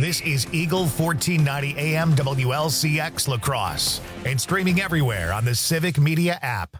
This is Eagle 1490 AM WLCX La Crosse and streaming everywhere on the Civic Media app.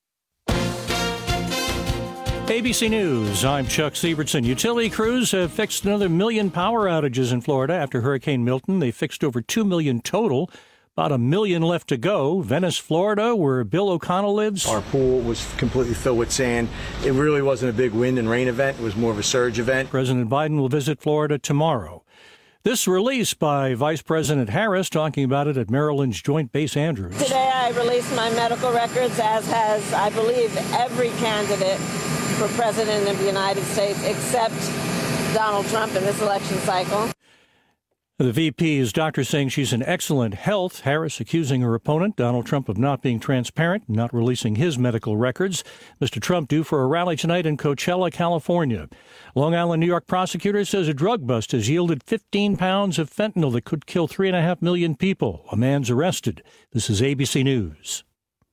ABC News, I'm Chuck Sievertson. Utility crews have fixed another 1 million power outages in Florida after Hurricane Milton. They fixed over 2 million total. About 1 million left to go. Venice, Florida, where Bill O'Connell lives. Our pool was completely filled with sand. It really wasn't a big wind and rain event. It was more of a surge event. President Biden will visit Florida tomorrow. This release by Vice President Harris, talking about it at Maryland's Joint Base Andrews. Today I released my medical records, as has, I believe, every candidate for President of the United States except Donald Trump in this election cycle. The VP's doctor saying she's in excellent health. Harris accusing her opponent, Donald Trump, of not being transparent, not releasing his medical records. Mr. Trump due for a rally tonight in Coachella, California. Long Island, New York prosecutor says a drug bust has yielded 15 pounds of fentanyl that could kill 3.5 million people. A man's arrested. This is ABC News.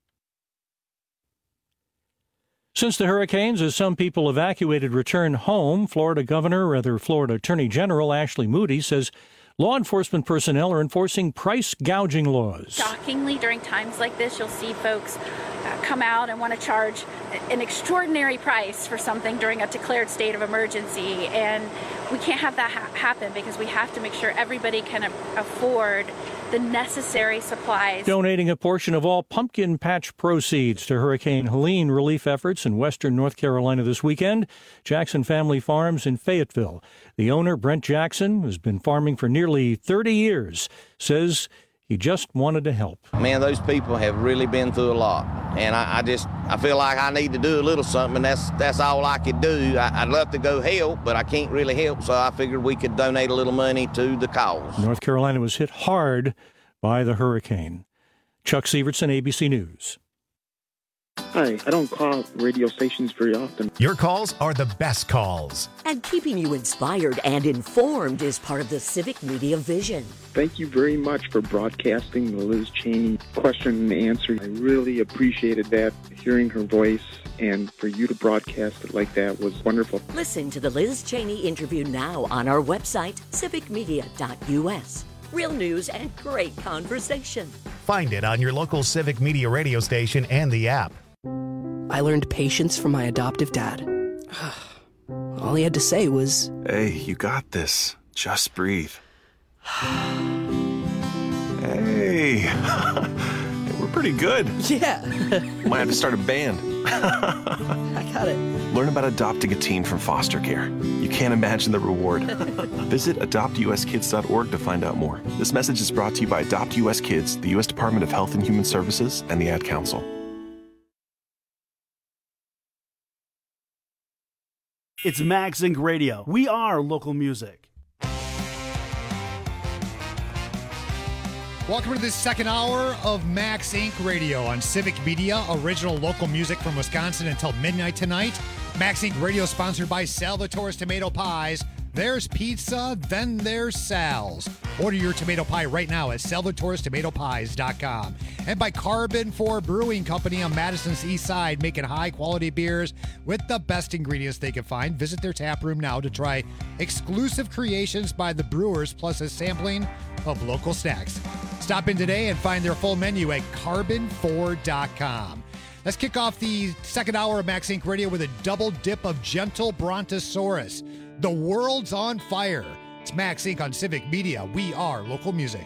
Since the hurricanes, as some people evacuated return home, Florida Attorney General Ashley Moody says law enforcement personnel are enforcing price gouging laws. Shockingly, during times like this, you'll see folks come out and want to charge an extraordinary price for something during a declared state of emergency. And we can't have that happen because we have to make sure everybody can afford the necessary supplies. Donating a portion of all pumpkin patch proceeds to Hurricane Helene relief efforts in western North Carolina this weekend. Jackson Family Farms in Fayetteville. The owner, Brent Jackson, has been farming for nearly 30 years, says he just wanted to help. Man, those people have really been through a lot. And I feel like I need to do a little something, and that's all I could do. I'd love to go help, but I can't really help, so I figured we could donate a little money to the cause. North Carolina was hit hard by the hurricane. Chuck Sievertson, ABC News. Hi, I don't call radio stations very often. Your calls are the best calls. And keeping you inspired and informed is part of the Civic Media vision. Thank you very much for broadcasting the Liz Cheney question and answer. I really appreciated that, hearing her voice, and for you to broadcast it like that was wonderful. Listen to the Liz Cheney interview now on our website, civicmedia.us. Real news and great conversation. Find it on your local Civic Media radio station and the app. I learned patience from my adoptive dad. All he had to say was, "Hey, you got this. Just breathe." Hey, we're pretty good. Yeah. Might have to start a band. I got it. Learn about adopting a teen from foster care. You can't imagine the reward. Visit adoptuskids.org to find out more. This message is brought to you by Adopt US Kids, the U.S. Department of Health and Human Services, and the Ad Council. It's Max Inc. Radio. We are local music. Welcome to this second hour of Max Inc. Radio on Civic Media, original local music from Wisconsin until midnight tonight. Max Inc. Radio sponsored by Salvatore's Tomato Pies. There's pizza, then there's Sal's. Order your tomato pie right now at salvatorestomatopies.com. And by Carbon 4 Brewing Company on Madison's East Side, making high-quality beers with the best ingredients they can find. Visit their tap room now to try exclusive creations by the brewers, plus a sampling of local snacks. Stop in today and find their full menu at carbon4.com. Let's kick off the second hour of Max Inc. Radio with a double dip of gentle Brontosaurus. The world's on fire. It's Max Inc. on Civic Media. We are local music.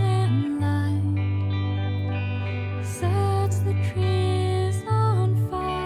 Sets the trees on fire.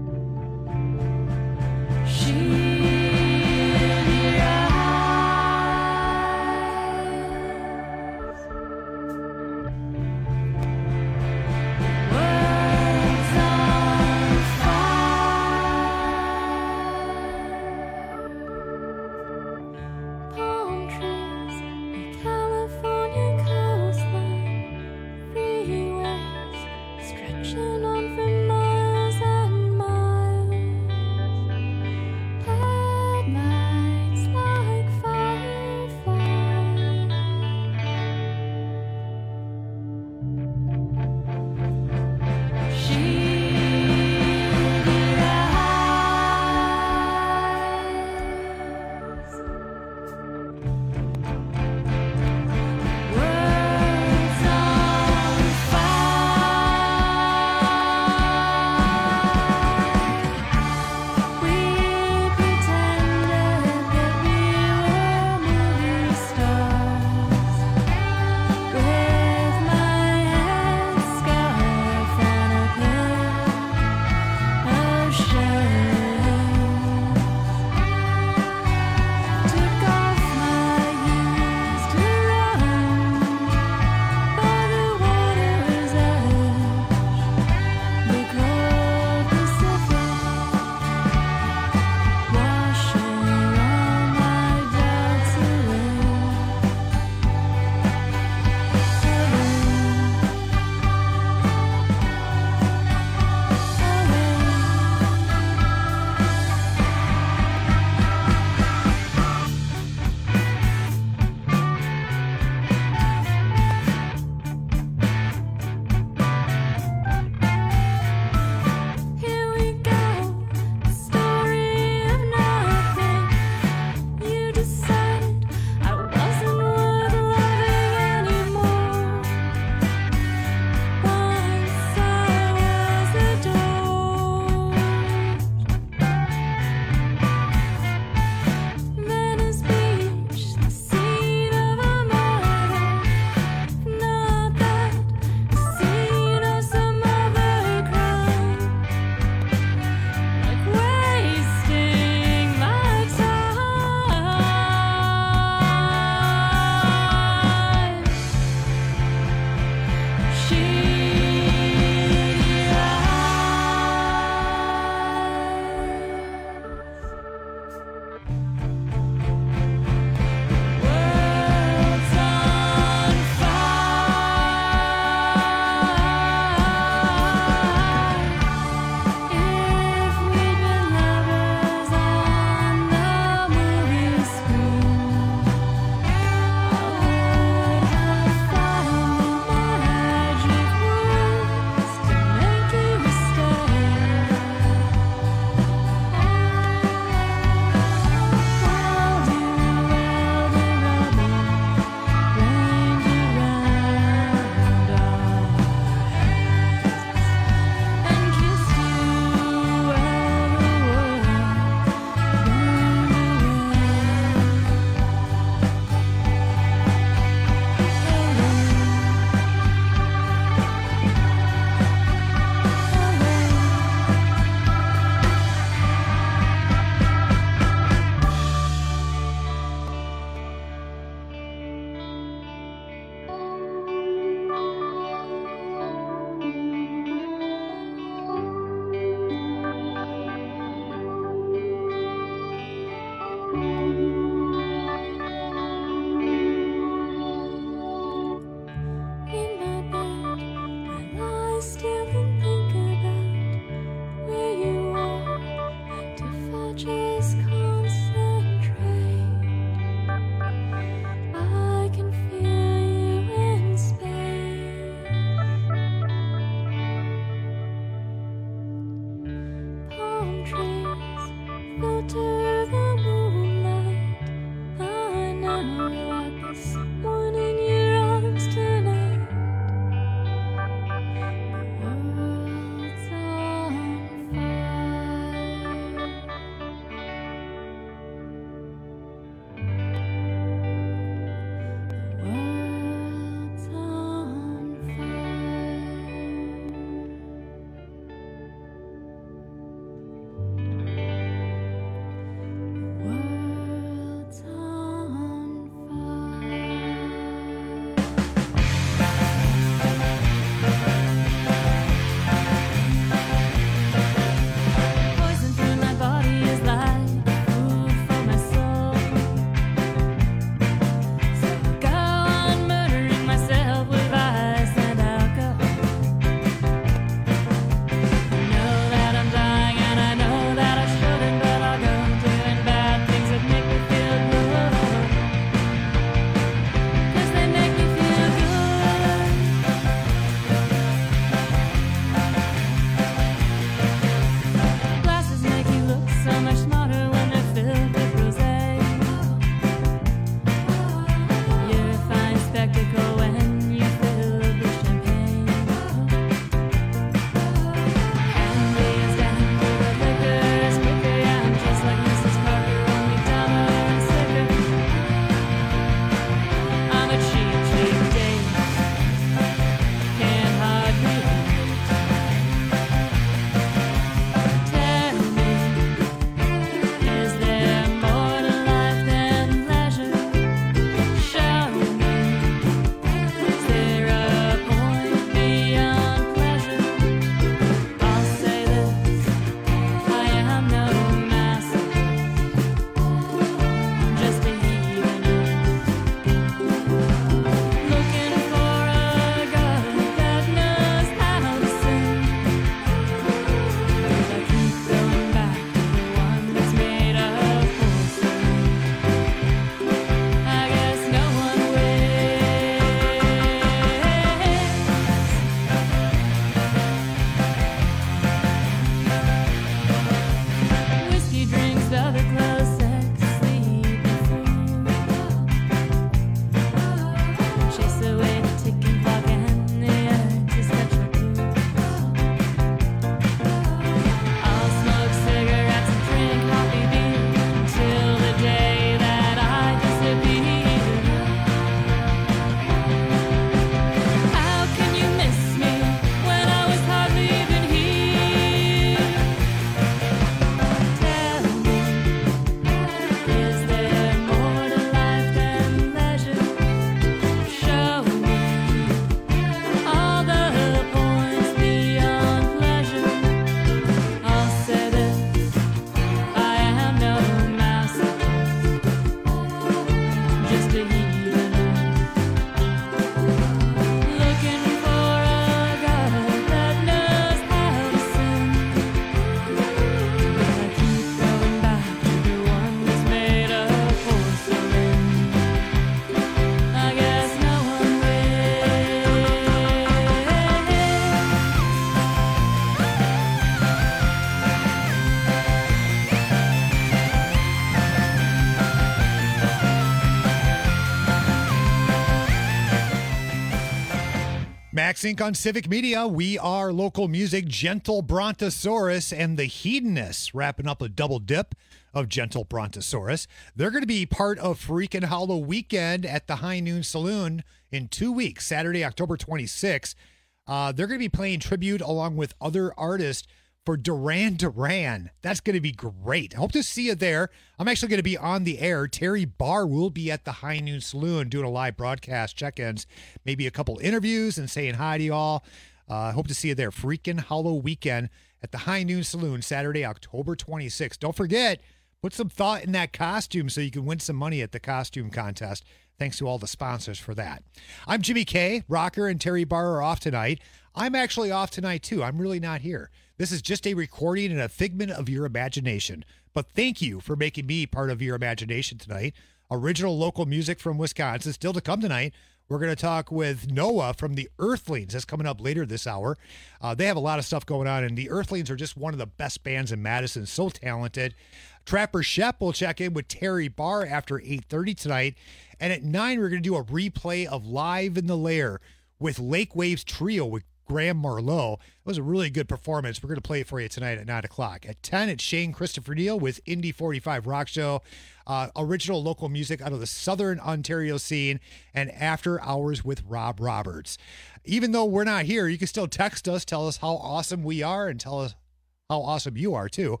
Max Inc. on Civic Media. We are local music. Gentle Brontosaurus and the Hedonists wrapping up a double dip of Gentle Brontosaurus. They're going to be part of Freakin' Hollow Weekend at the High Noon Saloon in 2 weeks, Saturday, October 26th. They're going to be playing tribute along with other artists for Duran Duran. That's going to be great. I hope to see you there. I'm actually going to be on the air. Terry Barr will be at the High Noon Saloon doing a live broadcast, check-ins, maybe a couple interviews and saying hi to y'all. I hope to see you there. Freakin' Hollow Weekend at the High Noon Saloon, Saturday, October 26th. Don't forget, put some thought in that costume so you can win some money at the costume contest. Thanks to all the sponsors for that. I'm Jimmy K. Rocker and Terry Barr are off tonight. I'm actually off tonight, too. I'm really not here. This is just a recording and a figment of your imagination. But thank you for making me part of your imagination tonight. Original local music from Wisconsin. Still to come tonight, we're going to talk with Noah from the Earthlings. That's coming up later this hour. They have a lot of stuff going on, and the Earthlings are just one of the best bands in Madison. So talented. Trapper Shep will check in with Terry Barr after 8:30 tonight. And at 9, we're going to do a replay of Live in the Lair with Lake Waves Trio with Graham Marlowe. It was a really good performance. We're going to play it for you tonight at 9 o'clock. At 10, it's Shane Christopher Neal with Indie 45 Rock Show. Original local music out of the Southern Ontario scene. And After Hours with Rob Roberts. Even though we're not here, you can still text us, tell us how awesome we are, and tell us how awesome you are, too.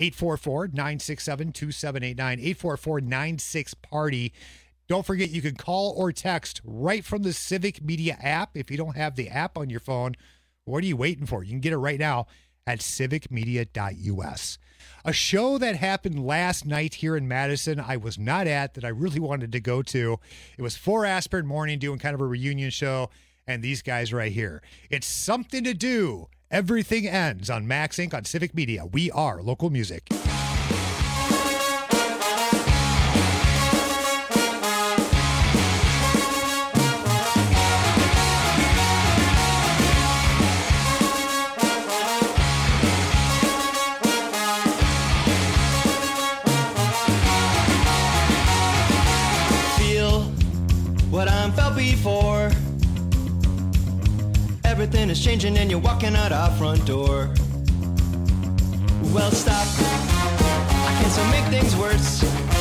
844-967-2789. 844-96-PARTY. Don't forget, you can call or text right from the Civic Media app. If you don't have the app on your phone, what are you waiting for? You can get it right now at civicmedia.us. A show that happened last night here in Madison I was not at that I really wanted to go to. It was 4 Aspirin Morning doing kind of a reunion show, and these guys right here. It's Something to Do. Everything Ends on Max Inc. on Civic Media. We are local music. Feel what I'm felt before. Everything is changing and you're walking out our front door. Well, stop. I can't so make things worse.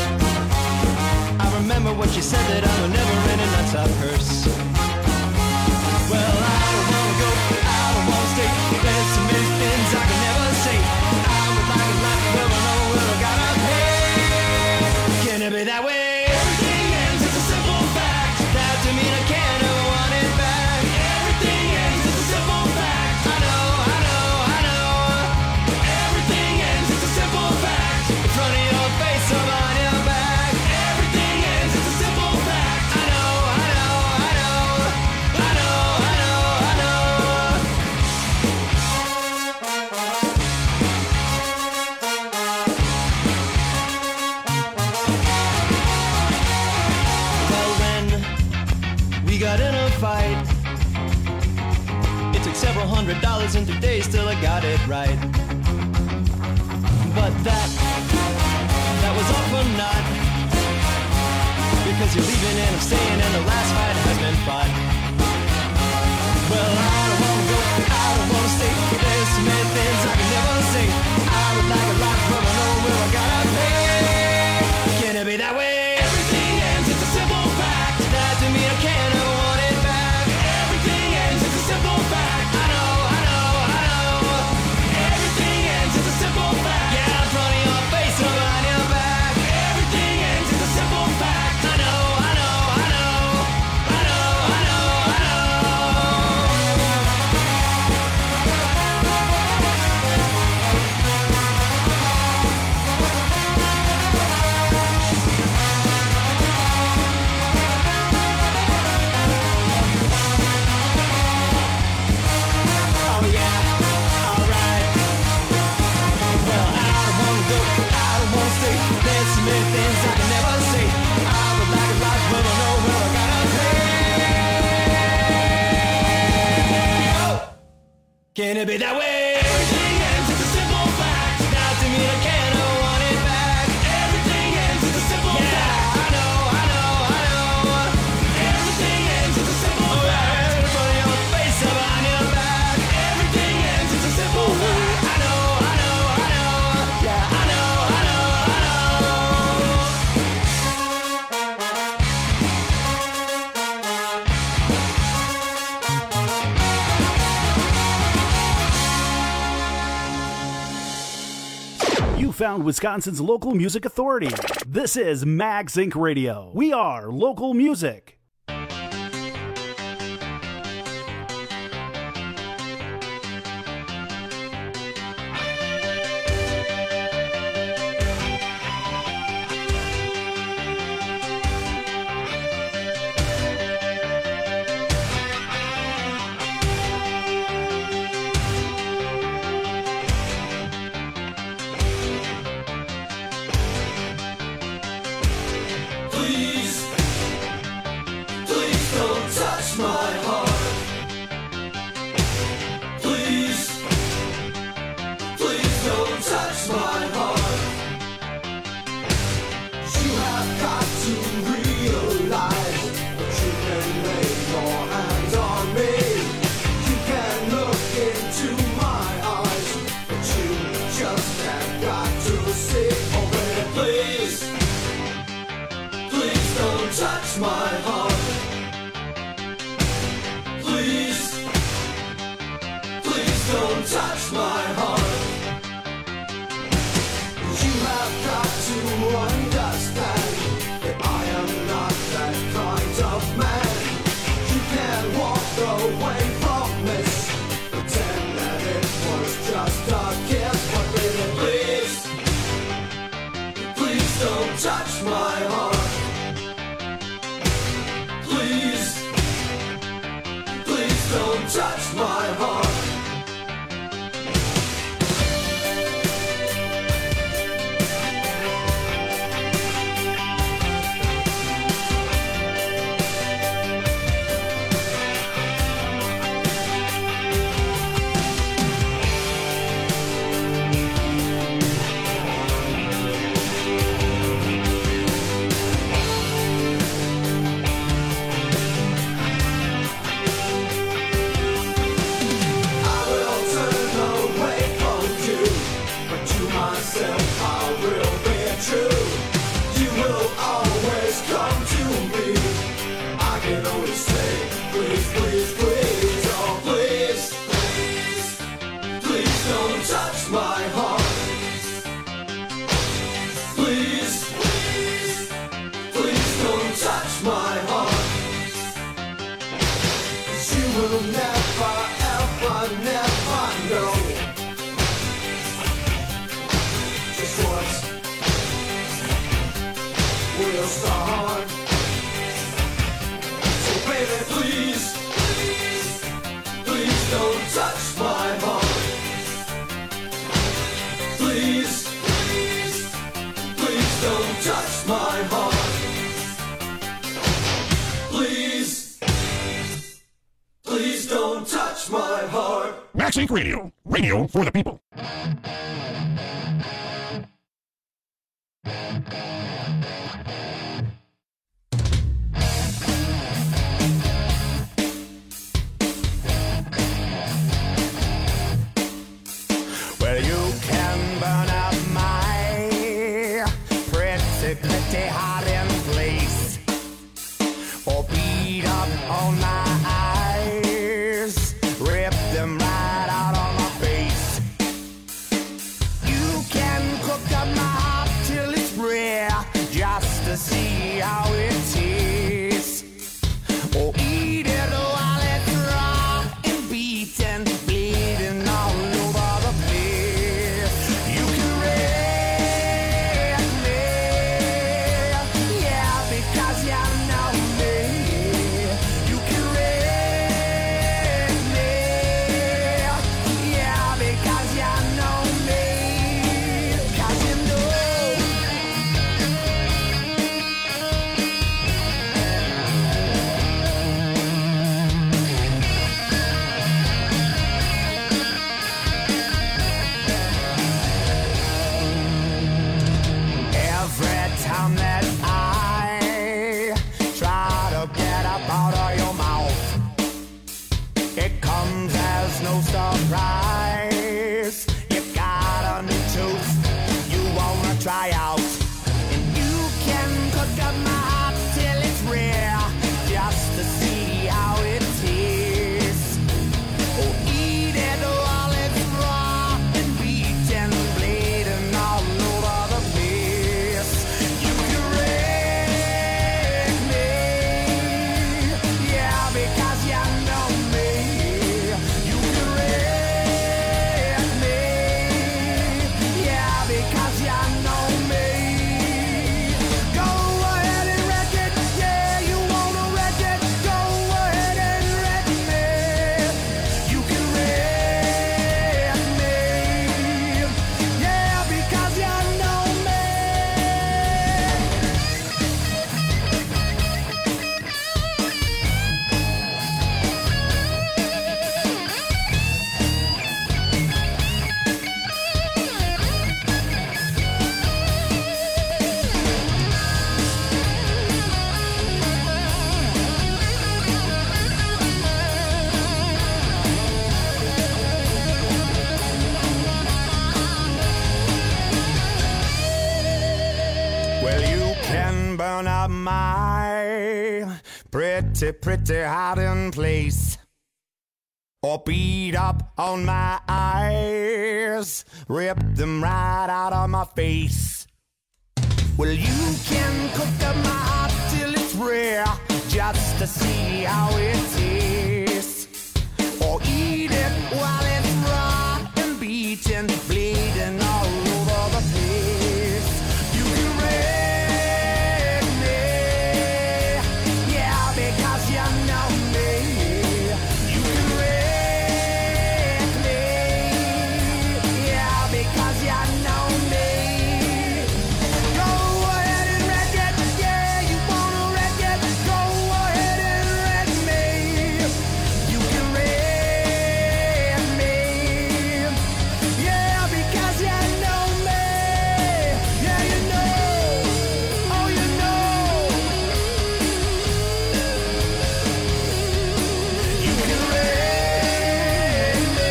I remember what you said, that I'm a never-ending non-stop curse. Well, I don't wanna go, I don't wanna stay. There's so many things I can never say. I would like a life, but I know where I gotta pay. Can it be that way? Everything ends, it's a simple fact. That to me I can't ever want it back. Everything ends, it's a simple fact. I know. Everything ends, it's a simple fact. In front of your face or behind your back. Everything ends, it's a simple fact. I know. Well, when we got in a fight, it took several $100s and 3 days till I got it right. But that was all for naught, because you're leaving and I'm staying and the last fight has been fought. Well, I don't wanna go, I don't wanna stay. There's so many things I can never say. I would like a life, but I know where I gotta pay. Can it be that way? Everything ends, it's a simple fact. That to me I can't ever want it back. Everything ends, it's a simple fact. I know. Everything ends, it's a simple fact. Yeah, in front of your face or behind your back. Everything ends, it's a simple fact. I know. Can it be that way? Everything ends, it's a simple fact. Now to me I can't want it back. Everything ends, it's a simple fact. I know. Everything ends, it's a simple fact. In front of your face found Wisconsin's local music authority. This is Max Inc. Radio. We are local music. Max Inc. Radio. Radio for the people. Well, you can burn up my pretty hiding place, or beat up on my eyes, rip them right out on my face. You can cook up my heart till it's rare, just to see how it tastes, or eat it while it's raw and beaten, bleeding all over the place. You can rape me, yeah, because you know me. You can rape me, yeah, because you know me. 'Cause you know. Every time that I try to get up out of your mouth, it comes as no surprise. You got a new tooth you wanna try out, and you can cook up my heart till it's rare, just to see how it tastes. Or eat it while it's raw and beaten, bleeding all over. my pretty, pretty hiding place. Or beat up on my eyes, rip them right out of my face. Well, you can cook up my heart till it's rare, just to see how it tastes. Or eat it while it's raw and beaten, bleeding all over the place. You can wreck me, yeah, because you know me. You can wreck me, yeah, because you know me. Go ahead and wreck it, yeah, you wanna wreck it. Go ahead and wreck me. You can wreck me, yeah, because you know me. Yeah, you know, oh, you know. You can wreck me,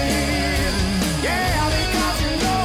yeah, because you know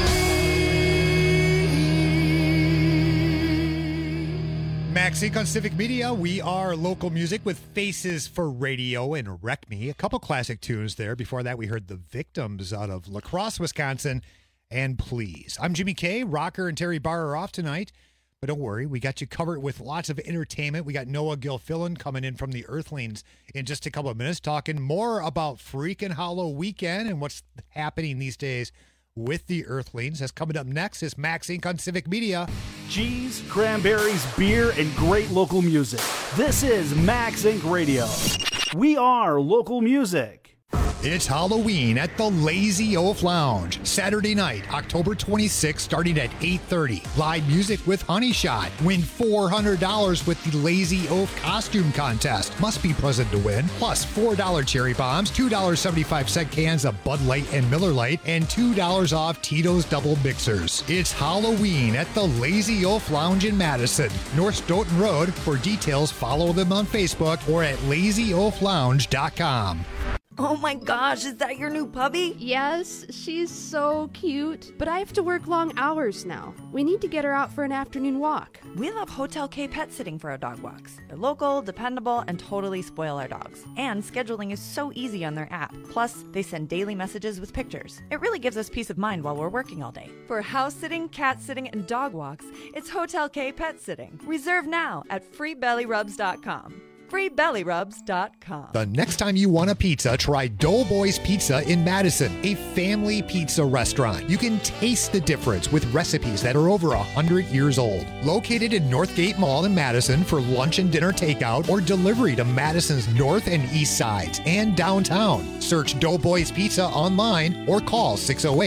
Max Inc. on Civic Media. We are local music with Faces for Radio and Wreck Me. A couple classic tunes there. Before that, we heard The Victims out of La Crosse, Wisconsin, and Please. I'm Jimmy K. Rocker and Terry Barr are off tonight, but don't worry, we got you covered with lots of entertainment. We got Noah Gilfillan coming in from the Earthlings in just a couple of minutes, talking more about Freakin' Hollow Weekend and what's happening these days with the Earthlings. That's coming up next is Max Inc. on Civic Media. Cheese, cranberries, beer, and great local music. This is Max Inc. Radio. We are local music. It's Halloween at the Lazy Oaf Lounge. Saturday night, October 26th, starting at 8:30. Live music with Honey Shot. Win $400 with the Lazy Oaf costume contest. Must be present to win. Plus $4 cherry bombs, $2.75 cans of Bud Light and Miller Lite, and $2 off Tito's Double Mixers. It's Halloween at the Lazy Oaf Lounge in Madison, North Stoughton Road. For details, follow them on Facebook or at lazyoaflounge.com. Oh my gosh, is that your new puppy? Yes, she's so cute. But I have to work long hours now. We need to get her out for an afternoon walk. We love Hotel K Pet Sitting for our dog walks. They're local, dependable, and totally spoil our dogs. And scheduling is so easy on their app. Plus, they send daily messages with pictures. It really gives us peace of mind while we're working all day. For house sitting, cat sitting, and dog walks, it's Hotel K Pet Sitting. Reserve now at freebellyrubs.com. freebellyrubs.com. The next time you want a pizza, try Doughboys Pizza in Madison, a family pizza restaurant. You can taste the difference with recipes that are over 100 years old. Located in Northgate Mall in Madison for lunch and dinner takeout or delivery to Madison's north and east sides and downtown. Search Doughboys Pizza online or call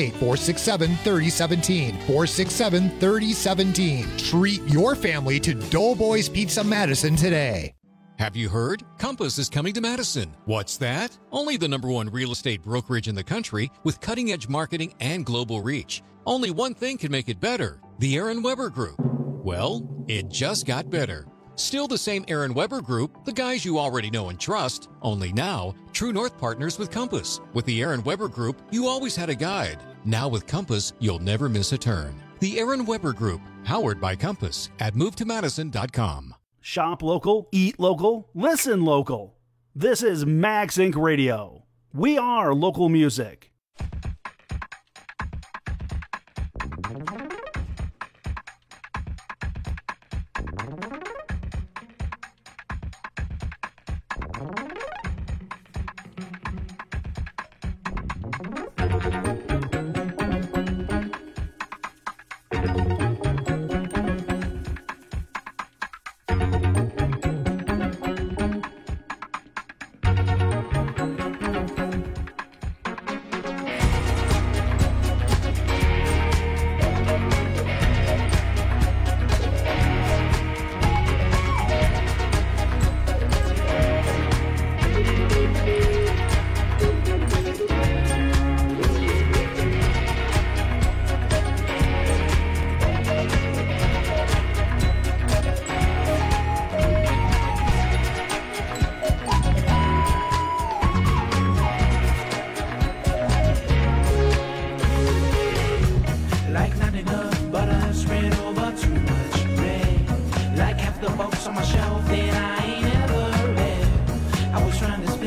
608-467-3017. 467-3017. Treat your family to Doughboys Pizza Madison today. Have you heard? Compass is coming to Madison. What's that? Only the #1 real estate brokerage in the country with cutting-edge marketing and global reach. Only one thing can make it better: the Aaron Weber Group. Well, it just got better. Still the same Aaron Weber Group, the guys you already know and trust, only now, True North partners with Compass. With the Aaron Weber Group, you always had a guide. Now with Compass, you'll never miss a turn. The Aaron Weber Group, powered by Compass at movetomadison.com. Shop local, eat local, listen local. This is Max Inc. Radio. We are local music.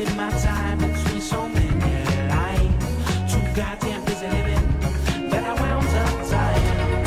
spend my time between so many lines. Too goddamn busy living that I wound up dying.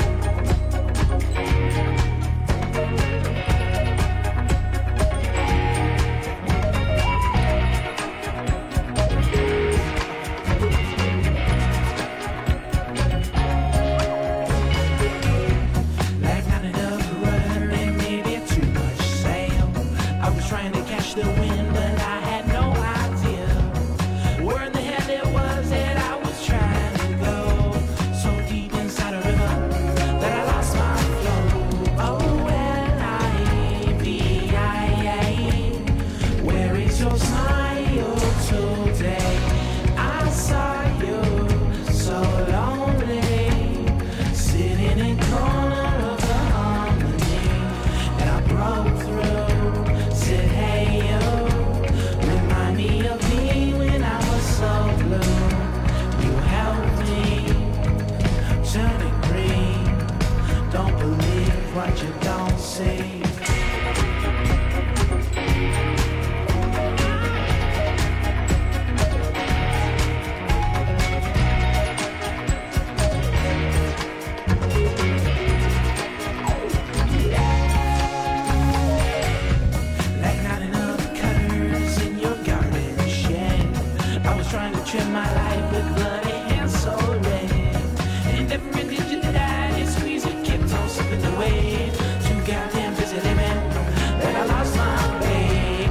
Like not enough rudder and maybe too much sail. I was trying to catch the wind, but I had no idea where in the hell it was that I was trying to go. So deep inside a river that I lost my flow. Oh, L-I-V-I-A, where is your smile today? I saw you so lonely, sitting in corner of the harmony, and I broke through. Said, hey, you remind me of me when I was so blue. You helped me turn it green. Don't believe what you don't see. Like not enough cutters in your garden shed. I was trying to trim my life with bloody hands so red. And every digit that I did squeeze it kept on slipping away. Too goddamn busy living that I lost my way.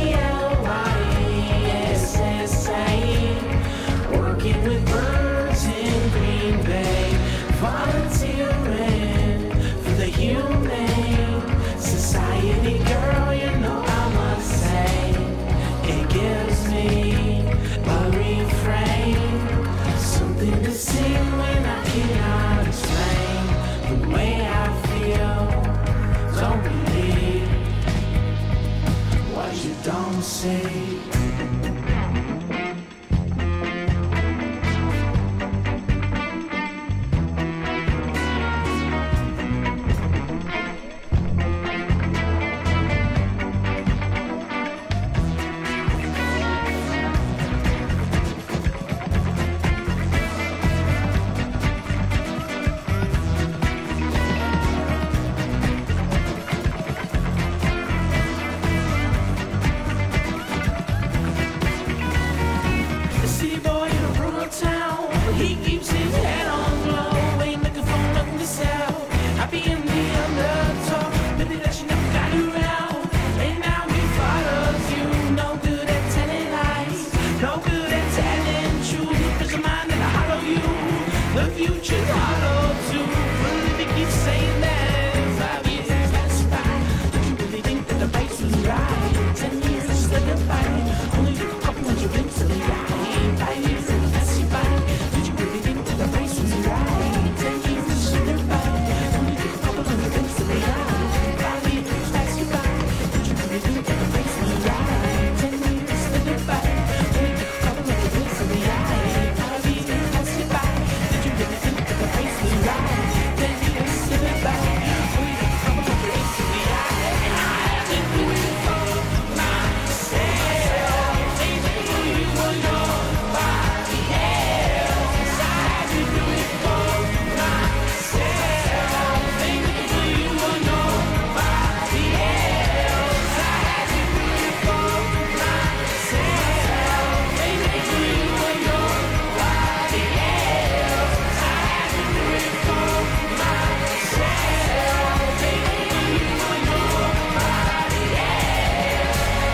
A-L-Y-S-S-A, working with birds in Green Bay, volunteering for the Humane Society. Girl, you know I must say, it gives me a refrain, something to sing when I cannot explain the way I feel. Don't believe what you don't see. The city boy in a rural town, he keeps his head on glow, ain't looking for nothing to sell. Happy in the underdog, maybe that she never got around, and now he follows you. No good at telling lies, no good at telling truth. There's a mind that'll hollow you, the future's hollow too. Well, if he keeps saying that 5 years, that's fine. Don't you really think that the race was right? 10 years, that's slipping by. Only took a couple hundred drinks to the eye. 5 years, that's fine. Did you really think that the race was right? 10 years, that's slipping by. Only took a couple hundred drinks to the eye. 5 years, that's fine. Did you really think that the race was right? 10 years, slipping by. Only took a couple hundred drinks to the eye. 5 years, that's fine. Did you really think that the race was right? 10 years, slipping by. Only took a couple hundred drinks to the eye. And I had to do it for myself. Ain't it for you or nobody else? I had to do it for myself. Ain't it for you or nobody else? I had to do it for myself. Ain't it for you or nobody else? I had to do it for myself. Ain't it for you or nobody else?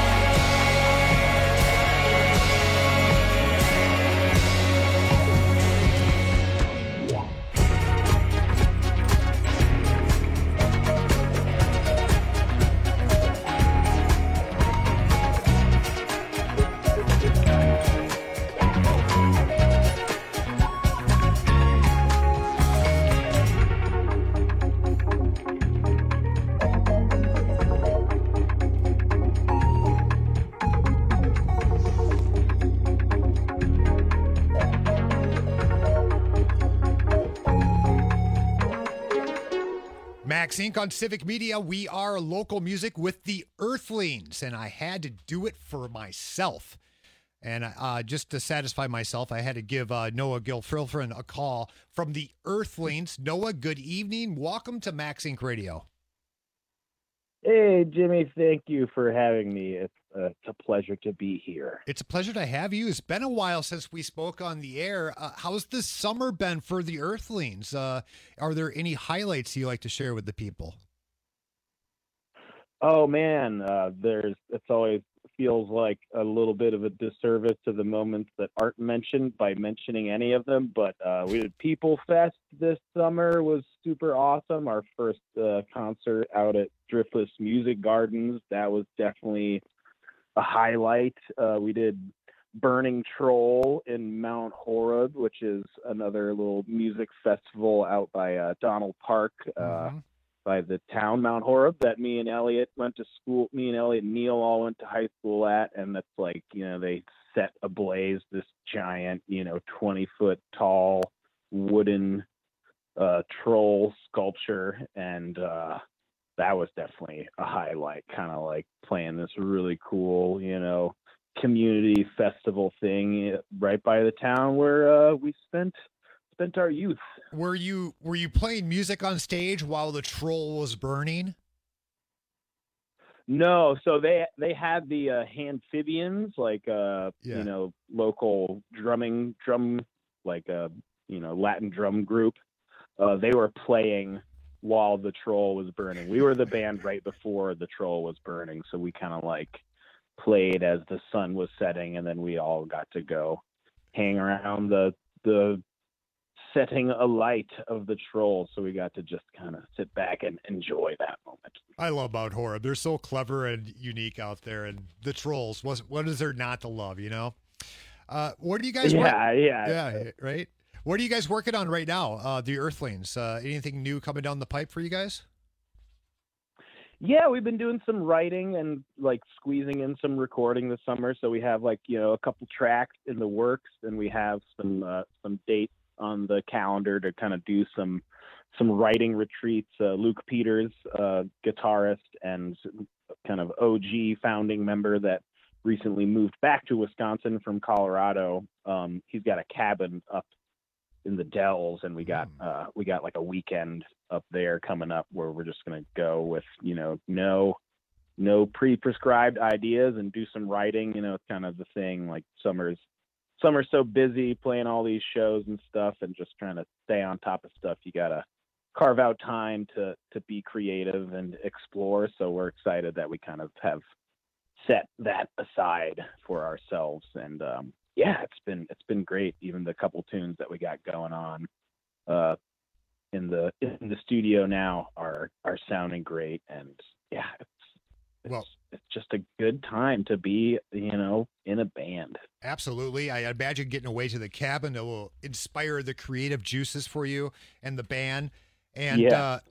Max Inc. on Civic Media. We are local music with the Earthlings, and I had to do it for myself. And just to satisfy myself, I had to give Noah Gilfilfrin a call from the Earthlings. Noah, good evening. Welcome to Max Inc. Radio. Hey, Jimmy, thank you for having me. It's a pleasure to be here. It's a pleasure to have you. It's been a while since we spoke on the air. How's this summer been for the Earthlings? Are there any highlights you like to share with the people? Oh, man, it's always feels like a little bit of a disservice to the moments that aren't mentioned by mentioning any of them, but we did People Fest this summer. Was super awesome. Our first concert out at Driftless Music Gardens. That was definitely a highlight. We did Burning Troll in Mount Horeb, which is another little music festival out by Donald Park, by the town Mount Horeb that me and Elliot went to school. Me and Elliot and Neil all went to high school at, and that's like, they set ablaze this giant, 20-foot tall wooden troll sculpture, and that was definitely a highlight, kind of like playing this really cool, community festival thing right by the town where we spent our youth. Were you playing music on stage while the troll was burning? No, so they had the Amphibians, like local drum like Latin drum group. They were playing while the troll was burning. We were the band right before the troll was burning, so we kind of like played as the sun was setting, and then we all got to go hang around the setting alight of the troll, so we got to just kind of sit back and enjoy that moment. I love Mount Horeb. They're so clever and unique out there, and the trolls, what is there not to love, What are you guys yeah, right? What are you guys working on right now, the Earthlings? Anything new coming down the pipe for you guys? Yeah, we've been doing some writing and like squeezing in some recording this summer, so we have a couple tracks in the works, and we have some dates on the calendar to kind of do some writing retreats. Luke Peters, guitarist and kind of OG founding member that recently moved back to Wisconsin from Colorado. He's got a cabin up in the Dells, and we got like a weekend up there coming up where we're just going to go with, no pre-prescribed ideas and do some writing. It's kind of the thing, like summer's so busy playing all these shows and stuff and just trying to stay on top of stuff. You got to carve out time to be creative and explore. So we're excited that we kind of have set that aside for ourselves. And it's been great. Even the couple tunes that we got going on in the studio now are sounding great. And it's just a good time to be, in a band. Absolutely. I imagine getting away to the cabin that will inspire the creative juices for you and the band. And,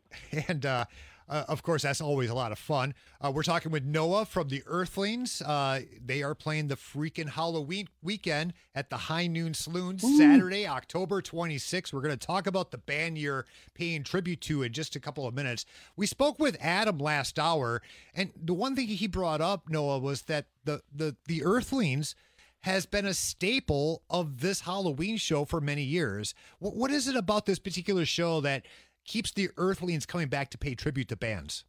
of course, that's always a lot of fun. We're talking with Noah from the Earthlings. They are playing the freaking Halloween weekend at the High Noon Saloon, Saturday, October 26th. We're going to talk about the band you're paying tribute to in just a couple of minutes. We spoke with Adam last hour, and the one thing he brought up, Noah, was that the Earthlings has been a staple of this Halloween show for many years. What is it about this particular show that keeps the Earthlings coming back to pay tribute to bands?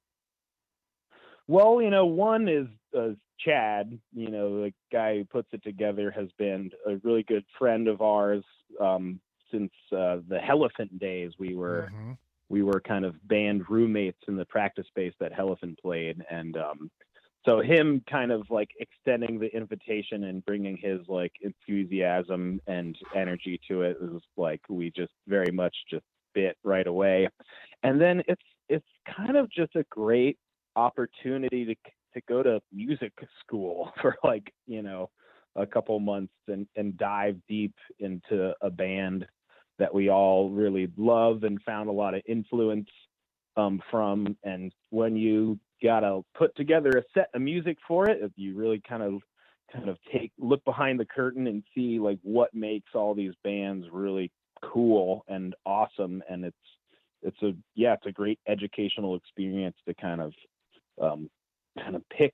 Well, one is Chad, the guy who puts it together, has been a really good friend of ours since the Hellephant days. We were kind of band roommates in the practice space that Hellephant played. And so him kind of like extending the invitation and bringing his like enthusiasm and energy to it was like, we just very much just bit right away. And then it's kind of just a great opportunity to go to music school for like, a couple months and dive deep into a band that we all really love and found a lot of influence from. And when you gotta put together a set of music for it, you really kind of look behind the curtain and see like what makes all these bands really cool and awesome. And it's a great educational experience to kind of pick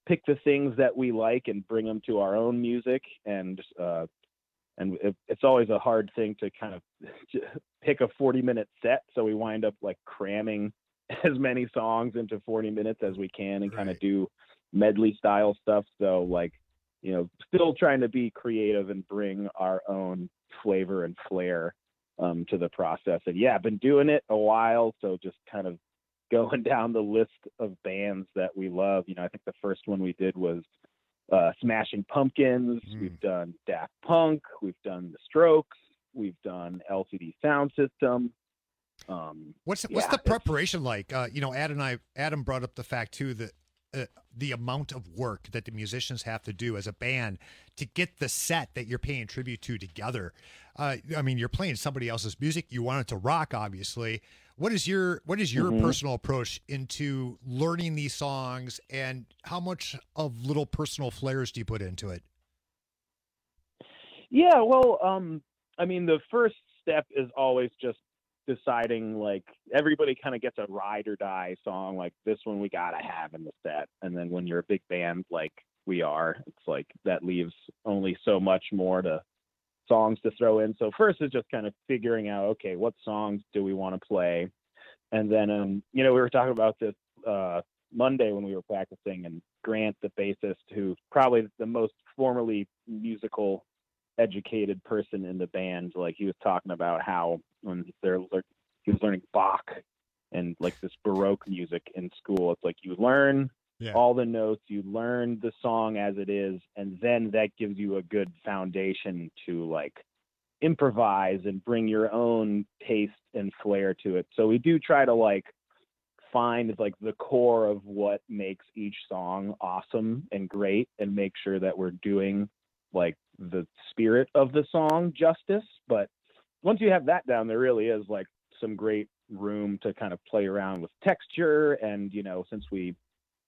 pick the things that we like and bring them to our own music. And it's always a hard thing to kind of pick a 40-minute set. So we wind up like cramming as many songs into 40 minutes as we can and kind of do medley style stuff. So like, you know, still trying to be creative and bring our own flavor and flair to the process. And yeah, I've been doing it a while. So just kind of going down the list of bands that we love. You know, I think the first one we did was Smashing Pumpkins. We've done Daft Punk. We've done The Strokes. We've done LCD Sound System. What's the preparation like? You know, Adam brought up the fact too that the amount of work that the musicians have to do as a band to get the set that you're paying tribute to together. I mean, you're playing somebody else's music. You want it to rock, obviously. What is your personal approach into learning these songs, and how much of little personal flares do you put into it? Yeah, well, I mean, the first step is always just deciding, like, everybody kind of gets a ride or die song, like this one we gotta have in the set. And then when you're a big band like we are, it's like that leaves only so much more to songs to throw in. So first is just kind of figuring out, okay, what songs do we want to play? And then, you know, we were talking about this Monday when we were practicing, and Grant, the bassist, who's probably the most formally musical educated person in the band, like he was talking about how when he was learning Bach and like this Baroque music in school, it's like you learn all the notes, you learn the song as it is, and then that gives you a good foundation to like improvise and bring your own taste and flair to it. So we do try to like find like the core of what makes each song awesome and great, and make sure that we're doing like the spirit of the song justice. But once you have that down, there really is like some great room to kind of play around with texture. And, you know, since we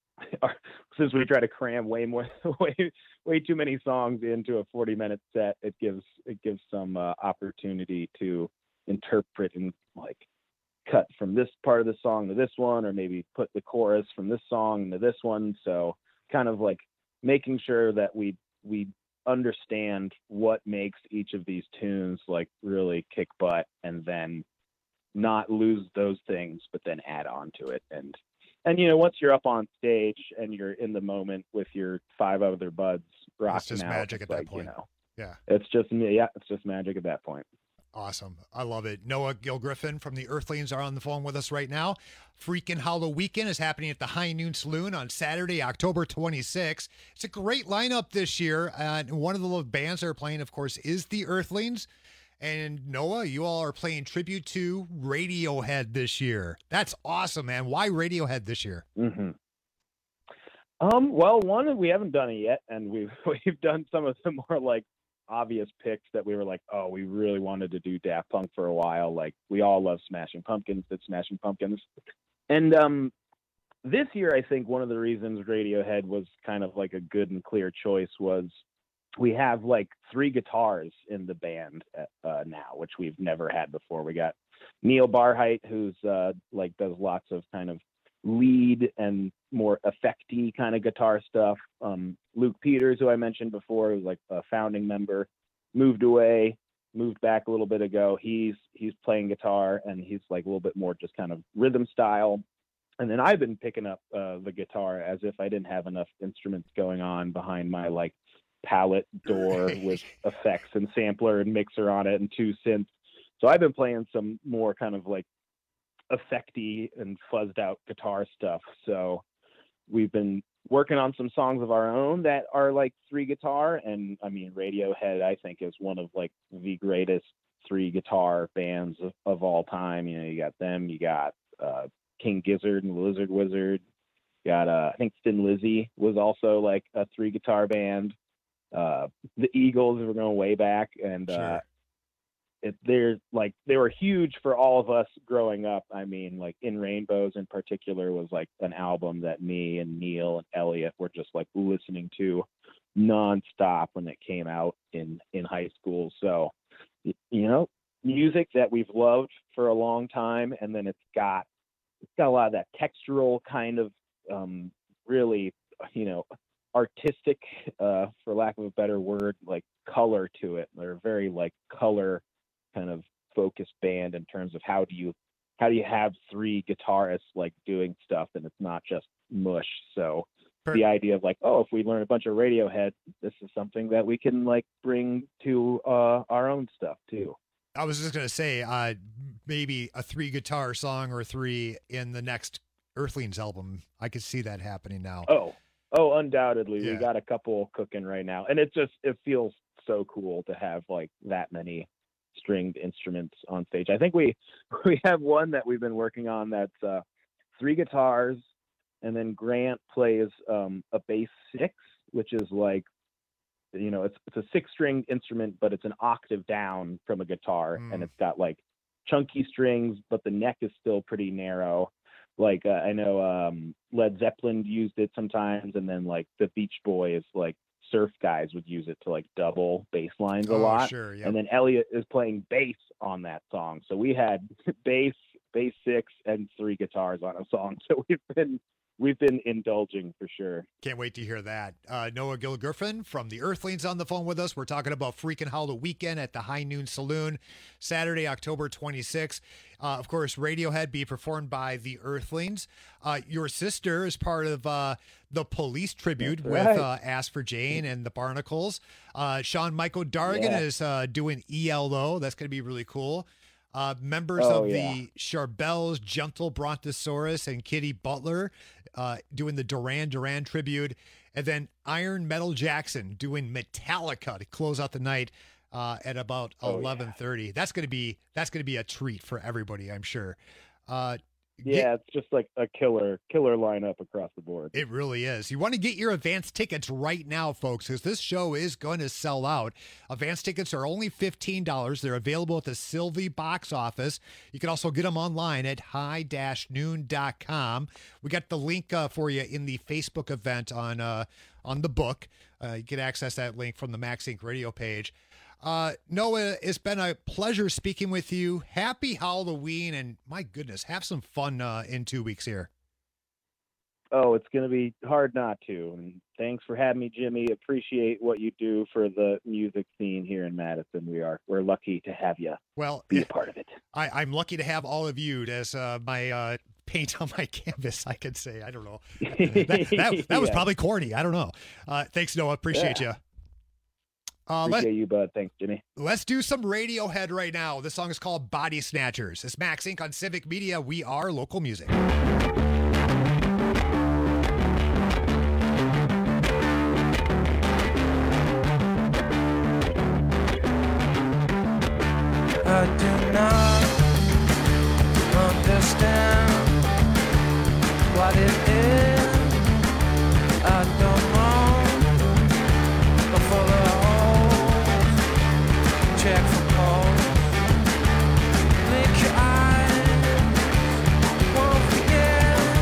try to cram way too many songs into a 40-minute set, it gives some opportunity to interpret and like cut from this part of the song to this one, or maybe put the chorus from this song into this one. So kind of like making sure that we understand what makes each of these tunes like really kick butt, and then not lose those things, but then add on to it. And you know, once you're up on stage and you're in the moment with your 5 other buds rocking out, it's just magic at that point. You know, yeah, it's just magic at that point. Awesome. I love it. Noah Gilgriffin from the Earthlings are on the phone with us right now. Freakin' Hollow Weekend is happening at the High Noon Saloon on Saturday, October 26th. It's a great lineup this year. One of the bands that are playing, of course, is the Earthlings. And Noah, you all are playing tribute to Radiohead this year. That's awesome, man. Why Radiohead this year? Mm-hmm. Well, one, we haven't done it yet, and we've done some of the more like obvious picks that we were like, oh, we really wanted to do Daft Punk for a while. Like, we all love Smashing Pumpkins, did Smashing Pumpkins. And this year, I think one of the reasons Radiohead was kind of like a good and clear choice was we have like 3 guitars in the band now, which we've never had before. We got Neil Barheit, who's like does lots of kind of lead and more effecty kind of guitar stuff. Luke Peters, who I mentioned before, who's like a founding member, moved back a little bit ago. He's playing guitar, and he's like a little bit more just kind of rhythm style. And then I've been picking up the guitar as if I didn't have enough instruments going on behind my like palette door with effects and sampler and mixer on it and 2 synths. So I've been playing some more kind of like effecty and fuzzed out guitar stuff. So we've been working on some songs of our own that are like 3 guitar. And I mean, Radiohead, I think, is one of like the greatest 3 guitar bands of all time. You know, you got them, you got King Gizzard and Lizard Wizard. You got I think Thin Lizzy was also like a 3 guitar band. The Eagles were going way back, and Sure. They were huge for all of us growing up. I mean, like In Rainbows in particular was like an album that me and Neil and Elliot were just like listening to nonstop when it came out in high school. So, you know, music that we've loved for a long time, and then it's got a lot of that textural kind of really, you know, artistic, for lack of a better word, like color to it. They're very like color kind of focused band in terms of how do you have three guitarists like doing stuff and it's not just mush. So the idea of like, oh, if we learn a bunch of Radiohead, this is something that we can like bring to our own stuff too. I was just gonna say, maybe a 3-guitar song or 3 in the next Earthlings album. I could see that happening now. Oh, undoubtedly. Yeah. We got a couple cooking right now, and it feels so cool to have like that many stringed instruments on stage. I think we have one that we've been working on that's 3 guitars, and then Grant plays a bass 6, which is like, you know, it's a 6-string instrument, but it's an octave down from a guitar, and it's got like chunky strings, but the neck is still pretty narrow. Like I know Led Zeppelin used it sometimes, and then like the Beach Boys, like surf guys, would use it to like double bass lines a lot. Sure, yeah. And then Elliot is playing bass on that song, so we had bass 6, and 3 guitars on a song. So we've been indulging for sure. Can't wait to hear that. Noah Gilgriffin from the Earthlings on the phone with us. We're talking about Freakin' Hollow Weekend at the High Noon Saloon, Saturday, October 26th. Of course, Radiohead be performed by the Earthlings. Your sister is part of the Police tribute with Ask for Jane and the Barnacles. Sean Michael Dargan is doing ELO. That's going to be really cool. Members of the Charbels, Gentle Brontosaurus, and Kitty Butler doing the Duran Duran tribute. And then Iron Metal Jackson doing Metallica to close out the night at about 11:30. That's gonna be a treat for everybody, I'm sure. It's just like a killer lineup across the board. It really is. You want to get your advance tickets right now, folks, because this show is going to sell out. Advance tickets are only $15. They're available at the Sylvie box office. You can also get them online at high-noon.com. We got the link for you in the Facebook event on the book. You can access that link from the Max Inc. radio page. Noah, it's been a pleasure speaking with you. Happy Halloween, and my goodness, have some fun in 2 weeks here. Oh, it's going to be hard not to. And thanks for having me, Jimmy. Appreciate what you do for the music scene here in Madison. We're lucky to have you be a part of it. I'm lucky to have all of you as my paint on my canvas, I could say. I don't know. That was probably corny. I don't know. Thanks, Noah. Appreciate you. Appreciate you, bud. Thanks, Jimmy. Let's do some Radiohead right now. This song is called Body Snatchers. It's Max Inc. on Civic Media. We are local music. I do not understand what it is. I don't know. For the holes, check for holes. Make your eyes won't forget.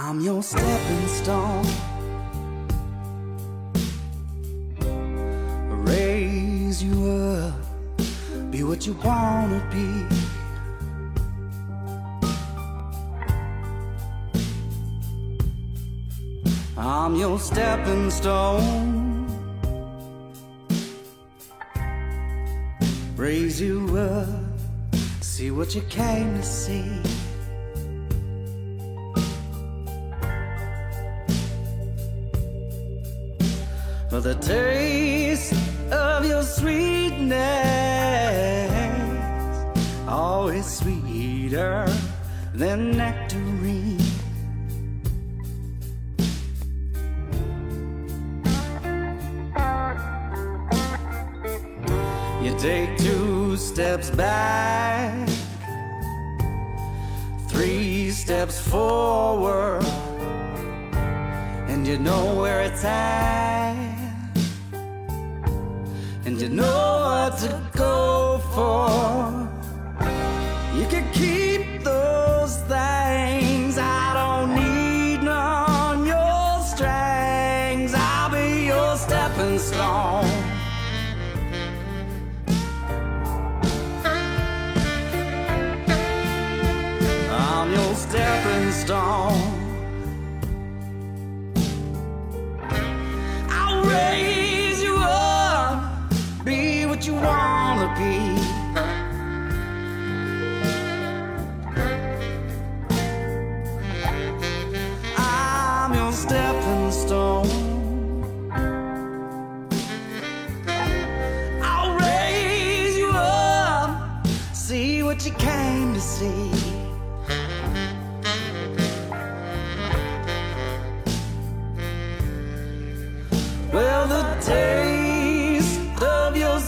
I'm your stepping stone. Raise you up, be what you wanna be. I'm your stepping stone. Raise you up, see what you came to see. For the taste of your sweetness, always sweeter than nectarine. You take 2 steps back, 3 steps forward, and you know where it's at, and you know what to go for. You can keep those things, I don't need none, your strings. I'll be your stepping stone. I'm your stepping stone. I'll raise you up, be what you wanna be. I'm your stepping stone. I'll raise you up, see what you came to see. Well, the taste of your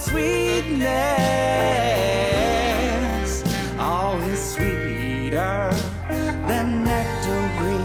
sweetness, always sweeter than nectarine.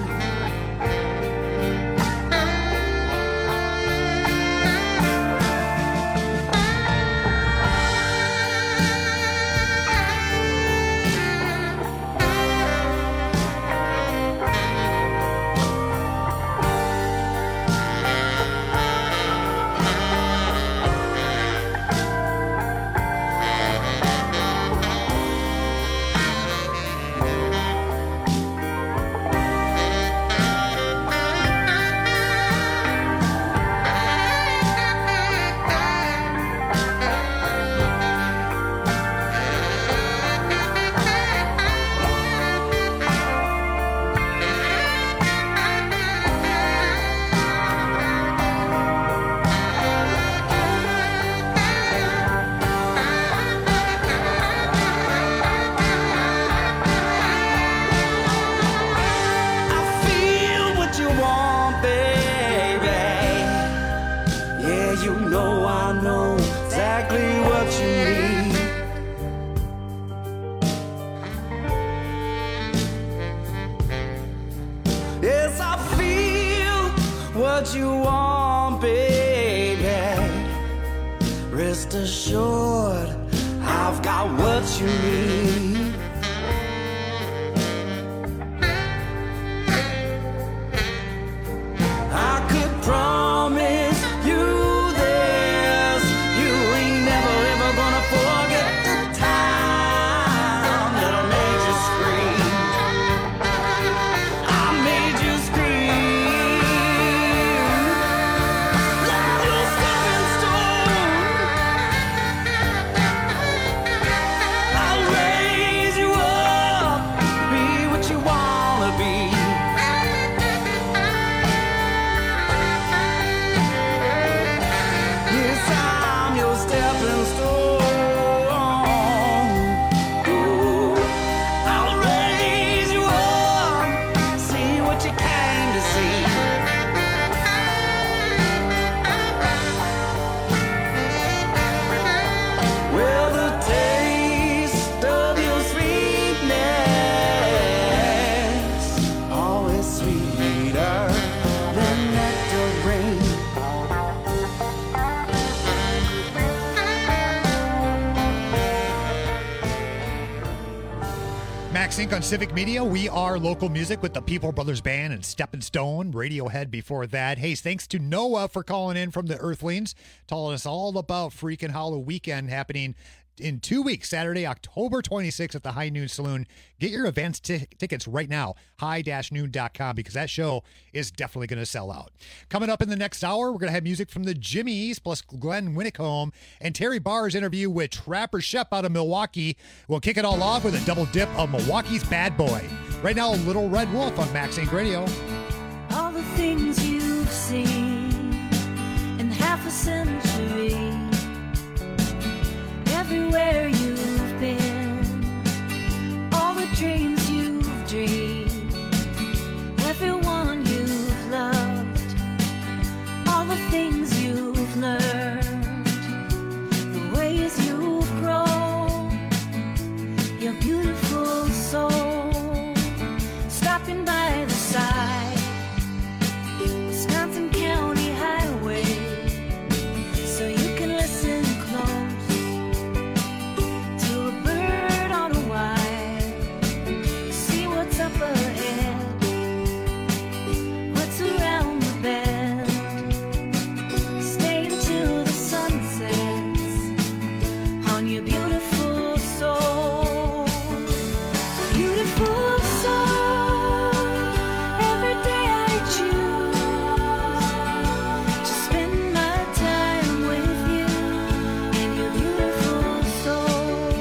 What you want, baby. Rest assured, I've got what you need. I could promise you this, you ain't never ever gonna forget the time that I made you scream. I made you scream. Like your stepping stone. I'll raise Max Inc. on Civic Media. We are local music with the People Brothers Band and Steppin' Stone, Radiohead before that. Hey, thanks to Noah for calling in from the Earthlings, telling us all about Freakin' Hollow Weekend happening in 2 weeks, Saturday, October 26th at the High Noon Saloon. Get your events tickets right now, high-noon.com, because that show is definitely going to sell out. Coming up in the next hour, we're going to have music from the Jimmies, plus Glenn Winnicombe and Terry Barr's interview with Trapper Shep out of Milwaukee. We'll kick it all off with a double dip of Milwaukee's Bad Boy. Right now, Little Red Wolf on Max Inc. Radio. All the things you've seen in half a century, everywhere you've been, all the dreams you've dreamed, everyone you've loved, all the things you've learned, the ways you've grown, your beautiful soul, stopping by the side, Wisconsin County Highway, so you can listen close to a bird on a wire, see what's up ahead, what's around the bend, stay until the sun sets on your beautiful soul, beautiful soul. Every day I choose to spend my time with you and your beautiful soul.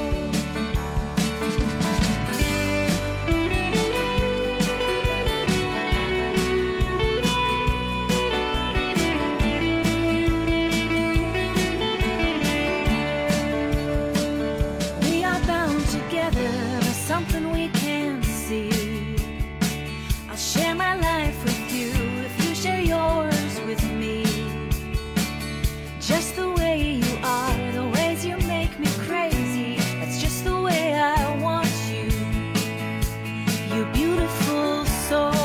We are bound together by something we can't see. I'll share my life with you if you share yours with me. Just the way you are, the ways you make me crazy. That's just the way I want you, you beautiful soul.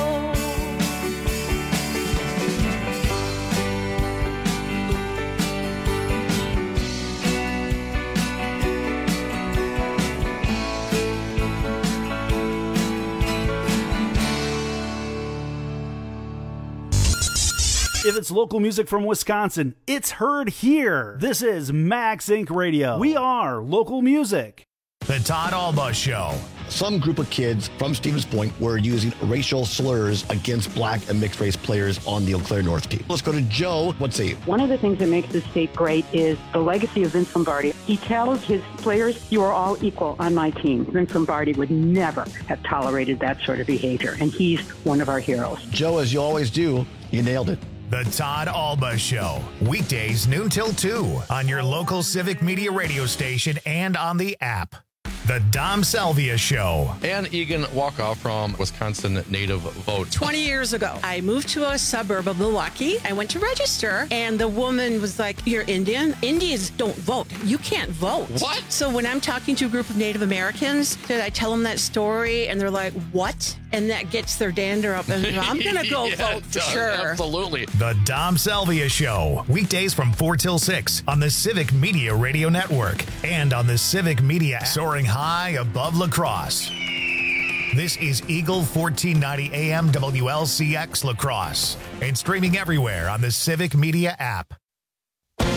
If it's local music from Wisconsin, it's heard here. This is Max Inc. Radio. We are local music. The Todd Alba Show. Some group of kids from Stevens Point were using racial slurs against black and mixed race players on the Eau Claire North team. Let's go to Joe. Let's see. One of the things that makes this state great is the legacy of Vince Lombardi. He tells his players, you are all equal on my team. Vince Lombardi would never have tolerated that sort of behavior, and he's one of our heroes. Joe, as you always do, you nailed it. The Todd Alba Show. Weekdays noon till 2 on your local Civic Media radio station and on the app. The Dom Salvia Show. Ann Egan Walkoff from Wisconsin Native Vote. 20 years ago, I moved to a suburb of Milwaukee. I went to register, and the woman was like, you're Indian? Indians don't vote. You can't vote. What? So when I'm talking to a group of Native Americans, did I tell them that story? And they're like, what? And that gets their dander up. And I'm going to go vote for sure. Absolutely. The Dom Salvia Show. Weekdays from 4 till 6 on the Civic Media Radio Network and on the Civic Media app. Soaring high above La Crosse. This is Eagle 1490 AM WLCX La Crosse and streaming everywhere on the Civic Media app.